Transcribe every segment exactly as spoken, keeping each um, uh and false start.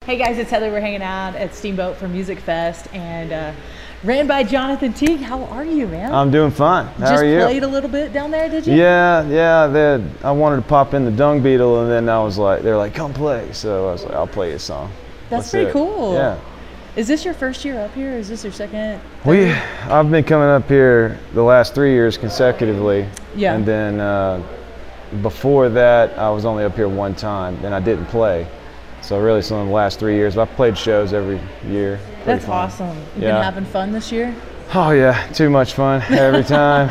Hey guys, it's Heather. We're hanging out at Steamboat for Music Fest and uh, ran by Jonathan Teague. How are you, man? I'm doing fine. How Just are you? Just played a little bit down there, did you? Yeah, yeah. They, I wanted to pop in the Dung Beetle, and then I was like, they're like, come play. So I was like, I'll play a song. That's Let's pretty cool. Yeah. Is this your first year up here? Or is this your second? We, I've been coming up here the last three years consecutively. Yeah. And then uh, before that, I was only up here one time, and I didn't play. So really, some of the last three years, I've played shows every year. Pretty That's fun. awesome. You've Yeah. been having fun this year? Oh yeah, too much fun every time.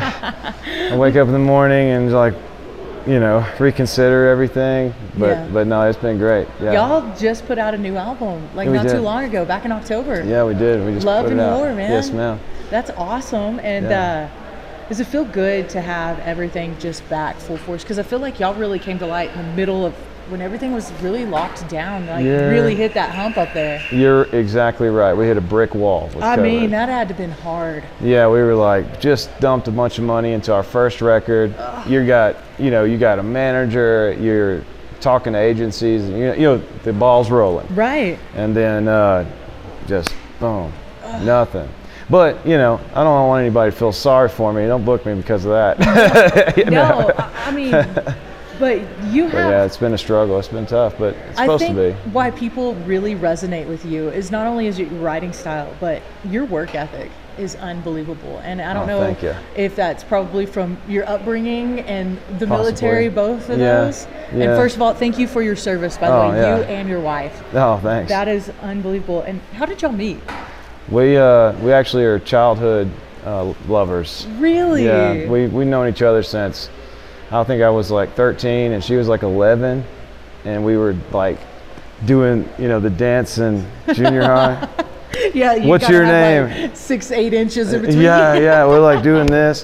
I wake up in the morning and like, you know, reconsider everything. But Yeah. but no, it's been great. Yeah. Y'all just put out a new album like Yeah, we not too did. long ago, back in October. Yeah, we did. We just Love put and it out. War, man. Yes, ma'am. That's awesome. And Yeah. uh, does it feel good to have everything just back full force? Because I feel like y'all really came to light in the middle of when everything was really locked down, like Yeah. really hit that hump up there. You're exactly right. We hit a brick wall with I COVID. mean, that had to have been hard. Yeah, we were like just dumped a bunch of money into our first record. You got, you know, you got a manager. You're talking to agencies. And, you know, you know, the ball's rolling. Right. And then uh, just boom, nothing. But you know, I don't want anybody to feel sorry for me. Don't book me because of that. You No, know? I, I mean, but you But have. yeah, it's been a struggle. It's been tough, but it's I supposed think to be. why people really resonate with you is not only is your writing style, but your work ethic is unbelievable. And I don't Oh, know thank you. if that's probably from your upbringing and the Possibly. military, both of Yeah, those. yeah. And first of all, thank you for your service, by the Oh, way, yeah. you and your wife. Oh, thanks. That is unbelievable. And how did y'all meet? We uh, we actually are childhood uh, lovers. Really? Yeah, we we known each other since I think I was like thirteen and she was like eleven, and we were like doing you know the dance in junior high. Yeah. You What's gotta your have, name? Like six, eight inches in between. Yeah, yeah, we're like doing this.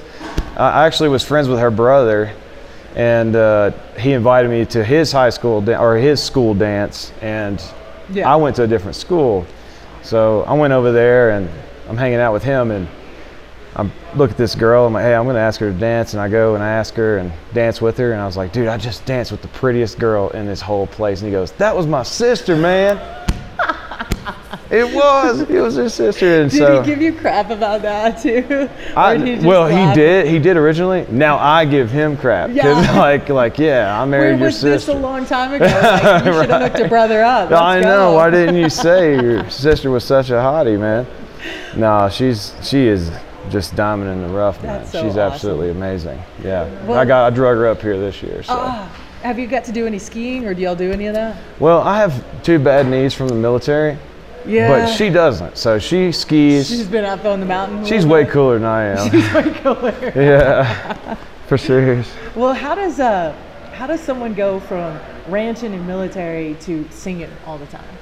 I actually was friends with her brother, and uh, he invited me to his high school da- or his school dance, and Yeah. I went to a different school. So I went over there and I'm hanging out with him, and I look at this girl. I'm like, hey, I'm gonna ask her to dance, and I go and I ask her and dance with her, and I was like, dude, I just danced with the prettiest girl in this whole place, and he goes, that was my sister, man. It was. It was her sister, and Did so. he give you crap about that too? I, Or did he just well, he laugh? did. He did originally. Now I give him crap. 'Cause Yeah. like, like, yeah, I Where married your was this sister. a long time ago? Like, you should have hooked your brother up. Let's I go. know. Why didn't you say your sister was such a hottie, man? No, she's she is just diamond in the rough, man. That's so she's awesome. absolutely amazing. Yeah, Well- I got I drug her up here this year. So, Ah, have you got to do any skiing, or do y'all do any of that? well, I have two bad knees from the military, Yeah. but she doesn't. So she skis. She's been up on the mountain. a She's little way bit. cooler than I am. She's way cooler. Yeah, for serious. Well, how does uh, how does someone go from ranching and military to singing all the time?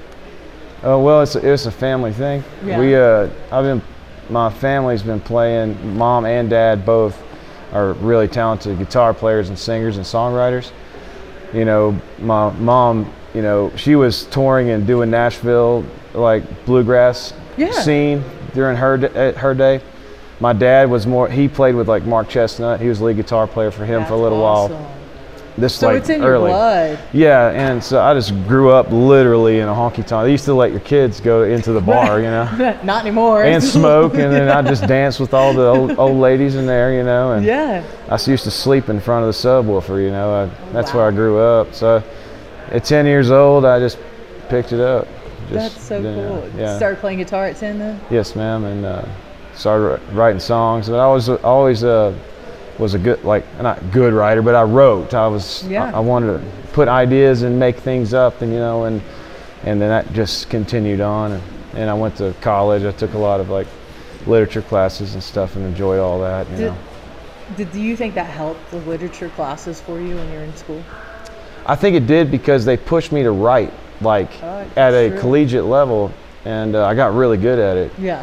Oh well, it's a, it's a family thing. Yeah. We uh, I've been, my family's been playing. Mom and dad both are really talented guitar players and singers and songwriters. You know, my mom, you know, she was touring and doing Nashville like bluegrass Yeah. scene during her d- at her day. My dad was more. He played with like Mark Chestnut. He was lead guitar player for him That's for a little awesome. while. This So like it's in early. your blood. Yeah, and so I just grew up literally in a honky tonk. They used to let your kids go into the bar, you know, Not anymore. and smoke, and then I just danced with all the old, old ladies in there, you know. And Yeah. I used to sleep in front of the subwoofer, you know. I, that's Wow. where I grew up. So at ten years old, I just picked it up. Just, That's so you know, cool. Yeah. Started playing guitar at ten then? Yes, ma'am, and uh, started writing songs. But I was always uh, was a good, like, not good writer, but I wrote. I was, Yeah. I, I wanted to put ideas and make things up, and you know, and and then that just continued on. And, and I went to college. I took a lot of like literature classes and stuff, and enjoyed all that. You Did, know, did do you think that helped the literature classes for you when you were in school? I think it did because they pushed me to write, like Oh, at a sure. collegiate level, and uh, I got really good at it. Yeah.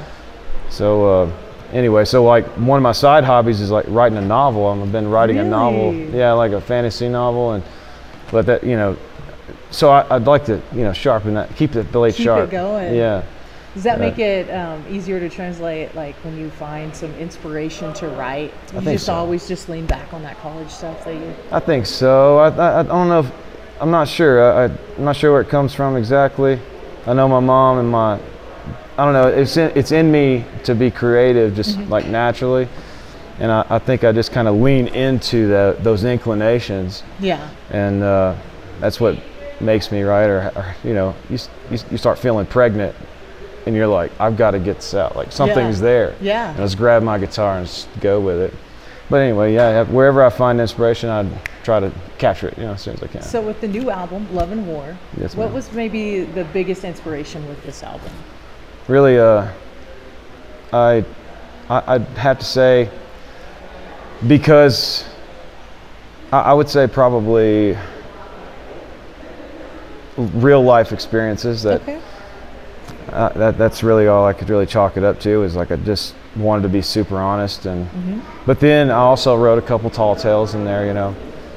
So uh, anyway, so like one of my side hobbies is like writing a novel. I've been writing a novel, Really? yeah, like a fantasy novel, and but that you know, so I, I'd like to you know sharpen that, keep the blade Keep it sharp. going. Yeah, Does that Yeah. make it um, easier to translate, like when you find some inspiration to write? You think just so. always just lean back on that college stuff that you. I think so. I, I, I don't know if I'm not sure. I, I, I'm not sure where it comes from exactly. I know my mom and my, I don't know, it's in, it's in me to be creative just mm-hmm. like naturally. And I, I think I just kind of lean into the, those inclinations. Yeah. And uh, that's what makes me write. Or, or you know, you, you you start feeling pregnant, and you're like, I've got to get this out. Like something's yeah. there. Yeah. And let's grab my guitar and just go with it. But anyway, yeah, wherever I find inspiration, I try to capture it, you know, as soon as I can. So with the new album, Love and War, yes, what ma'am. was maybe the biggest inspiration with this album? Really, uh, I, I I'd have to say. Because I, I would say probably real life experiences that, okay. uh, that that's really all I could really chalk it up to. Is like I just wanted to be super honest, and mm-hmm. but then I also wrote a couple tall tales in there, you know,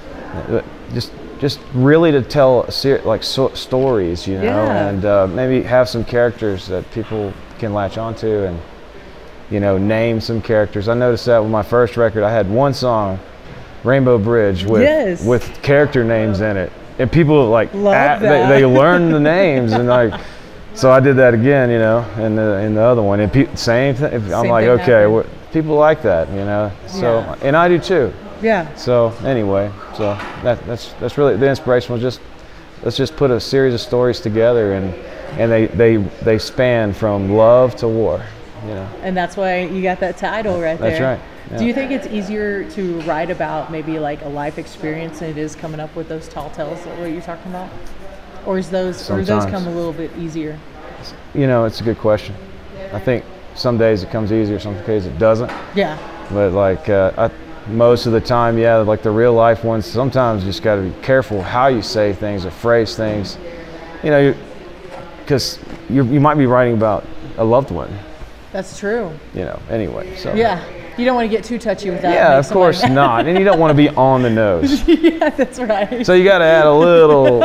just just really to tell a ser- like so- stories, you know, yeah. and uh, maybe have some characters that people can latch onto and. You know, name some characters. I noticed that with my first record, I had one song, Rainbow Bridge, with yes. with character names in it, and people like Love at, that. they, they learn the names, and like, so I did that again, you know, in the in the other one, and pe- same thing. I'm Same like, thing okay, well, people like that, you know. So yeah. and I do too. Yeah. So anyway, so that that's that's really the inspiration was just let's just put a series of stories together, and and they they they span from love to war. You know. And that's why you got that title right there. That's right. Yeah. Do you think it's easier to write about maybe like a life experience than it is coming up with those tall tales that what you're talking about? Or is those Sometimes. or those come a little bit easier? You know, it's a good question. I think some days it comes easier, some days it doesn't. Yeah. But like uh, I, most of the time, yeah, like the real life ones, sometimes you just got to be careful how you say things or phrase things. You know, because you you might be writing about a loved one. That's true. You know, anyway, so. Yeah, you don't want to get too touchy with that. Yeah, of course mad. not. And you don't want to be on the nose. Yeah, that's right. So you got to add a little,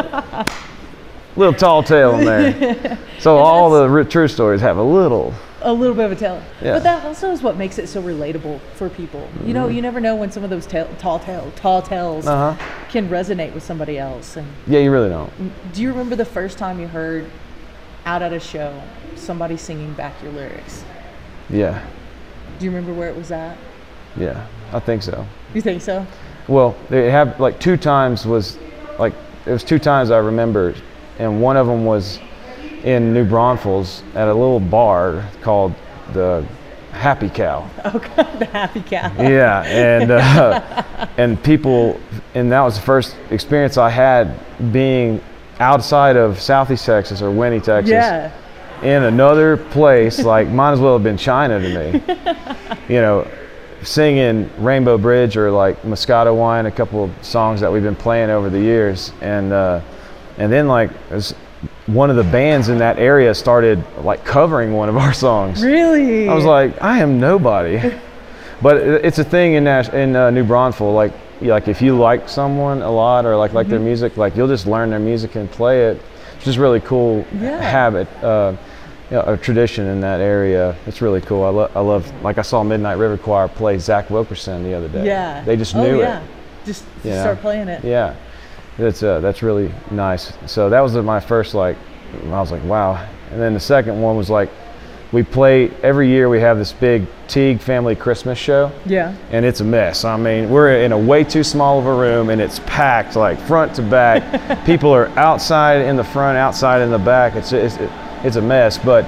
little tall tale in there. So And all the r- true stories have a little. A little bit of a tale. Yeah. But that also is what makes it so relatable for people. Mm-hmm. You know, you never know when some of those ta- tall tale, tall tales Uh-huh. can resonate with somebody else. And Yeah, you really don't. do you remember the first time you heard out at a show somebody singing back your lyrics? Yeah. Do you remember where it was at? Yeah, I think so. You think so? Well, they have like two times was like it was two times I remember, and one of them was in New Braunfels at a little bar called the Happy Cow. Okay, the Happy Cow. Yeah, and uh, and people, and that was the first experience I had being outside of Southeast Texas or Winnie, Texas. Yeah. In another place, like might as well have been China to me. You know, singing Rainbow Bridge or like Moscato Wine, a couple of songs that we've been playing over the years, and uh, and then like as one of the bands in that area started like covering one of our songs. Really? I was like, I am nobody. But it, it's a thing in Nash, in uh, New Braunfels, like like if you like someone a lot or like like mm-hmm. their music, like you'll just learn their music and play it. It's just really cool yeah. habit. Uh, You know, a tradition in that area. It's really cool. I, lo- I love, like I saw Midnight River Choir play Zach Wilkerson the other day. Yeah. They just oh, knew yeah. it. Just, just you know? start playing it. Yeah. It's uh, that's really nice. So that was my first, like, I was like, wow. And then the second one was like, we play, every year we have this big Teague family Christmas show. Yeah. And it's a mess. I mean, we're in a way too small of a room and it's packed like front to back. People are outside in the front, outside in the back. It's, it's, it's a mess. But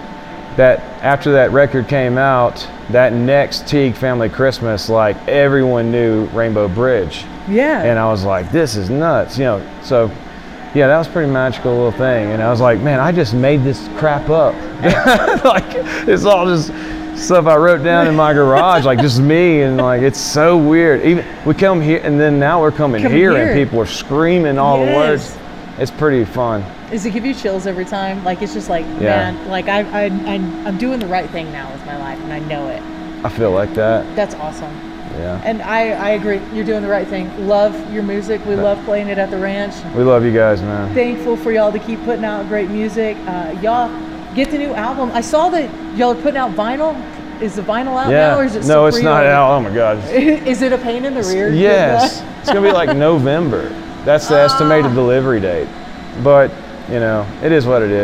that after that record came out, that next Teague family Christmas, like everyone knew Rainbow Bridge. Yeah. And I was like, this is nuts, you know. So yeah, that was a pretty magical little thing. And I was like, man, I just made this crap up. Like it's all just stuff I wrote down in my garage, like just me, and like it's so weird. Even we come here, and then now we're coming Come here, here. and people are screaming all Yes. the words. It's pretty fun. Does it give you chills every time? Like it's just like, Yeah. man, like I, I, I, I'm doing the right thing now with my life, and I know it. I feel like that. That's awesome. Yeah. And I, I agree. You're doing the right thing. Love your music. We love playing it at the ranch. We love you guys, man. Thankful for y'all to keep putting out great music. Uh, y'all get the new album. I saw that y'all are putting out vinyl. Is the vinyl out Yeah. now, or is it no, still it's not pre-ordered? out. Oh my God. Is it a pain in the rear? Yes. It's gonna be like November. That's the estimated delivery date. But you know, it is what it is.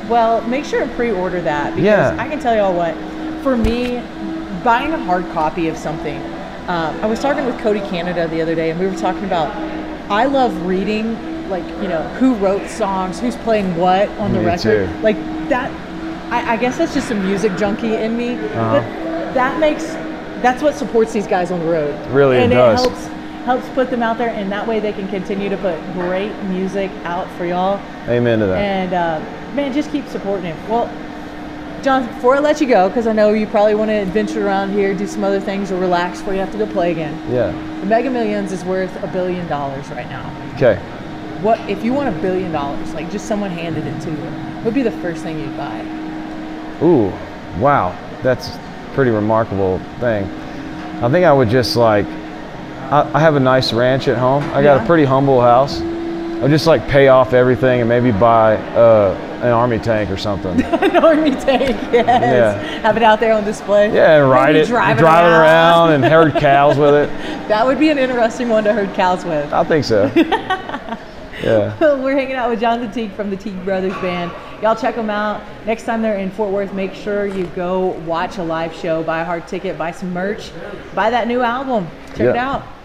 Well, make sure and pre-order that because Yeah. I can tell y'all what, for me, buying a hard copy of something, um, I was talking with Cody Canada the other day and we were talking about, I love reading, like, you know, who wrote songs, who's playing what on the Me record. too. Like that, I, I guess that's just a music junkie in me, Uh-huh. but that makes, that's what supports these guys on the road. Really, it and does. it helps, helps put them out there and that way they can continue to put great music out for y'all. Amen to that. And uh, man, just keep supporting him. Well, John, before I let you go, because I know you probably want to adventure around here, do some other things, or relax before you have to go play again. Yeah. The Mega Millions is worth a billion dollars right now. Okay. What if you want a billion dollars? Like just someone handed it to you. What would be the first thing you'd buy? Ooh, wow. That's a pretty remarkable thing. I think I would just like, I, I have a nice ranch at home. I got Yeah. a pretty humble house. I would just like pay off everything and maybe buy uh, an army tank or something. An army tank, yes. Yeah. Have it out there on display. Yeah, and ride Maybe it, drive drive it it around. around and herd cows with it. That would be an interesting one to herd cows with. I think so. Yeah. We're hanging out with Jonathan Teague from the Teague Brothers Band. Y'all check them out. Next time they're in Fort Worth, make sure you go watch a live show, buy a hard ticket, buy some merch, buy that new album. Check it Yeah. out.